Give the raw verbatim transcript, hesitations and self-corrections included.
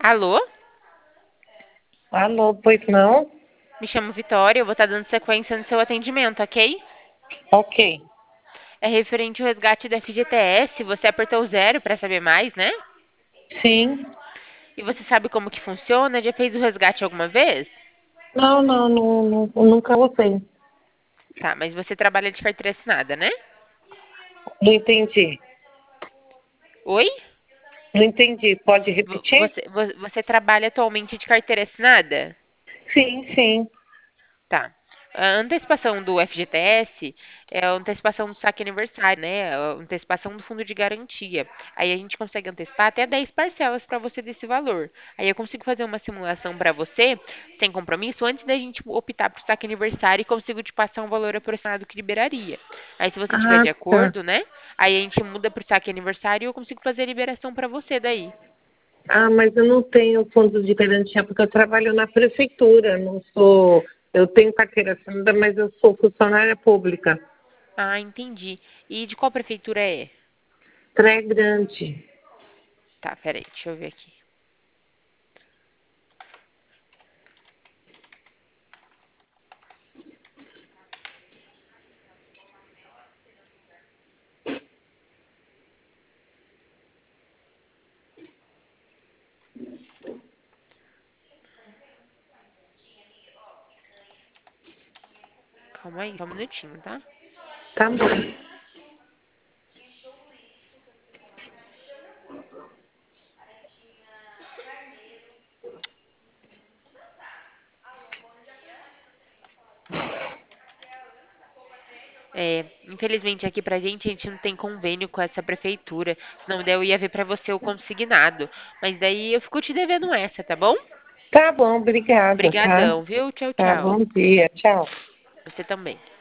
Alô? Alô, pois não? Me chamo Vitória, eu vou estar dando sequência no seu atendimento, ok? Ok. É referente ao resgate da F G T S, você apertou o zero para saber mais, né? Sim. E você sabe como que funciona? Já fez o resgate alguma vez? Não, não, não, não, nunca usei. Tá, mas você trabalha de carteira assinada, né? Não entendi. Oi? Não entendi. Pode Vo- repetir? Você, vo- você trabalha atualmente de carteira assinada? Sim, sim. Tá. A antecipação do F G T S é a antecipação do saque aniversário, né? A antecipação do fundo de garantia. Aí a gente consegue antecipar até dez parcelas para você desse valor. Aí eu consigo fazer uma simulação para você, sem compromisso, antes da gente optar por saque aniversário e consigo te passar um valor aproximado que liberaria. Aí se você tiver Ah, de tá. acordo, né? Aí a gente muda pro saque aniversário e eu consigo fazer a liberação para você daí. Ah, mas eu não tenho fundo de garantia porque eu trabalho na prefeitura. Não sou. Eu tenho carteira assinada, mas eu sou funcionária pública. Ah, entendi. E de qual prefeitura é? Tré Grande. Tá, peraí, deixa eu ver aqui. Calma aí, só um minutinho, tá? Tá bom. É, infelizmente aqui pra gente, a gente não tem convênio com essa prefeitura. Senão daí eu ia ver pra você o consignado. Mas daí eu fico te devendo essa, tá bom? Tá bom, obrigada, tá? Brigadão, viu? Tchau, Tá, tchau. bom dia. Tchau. Você também.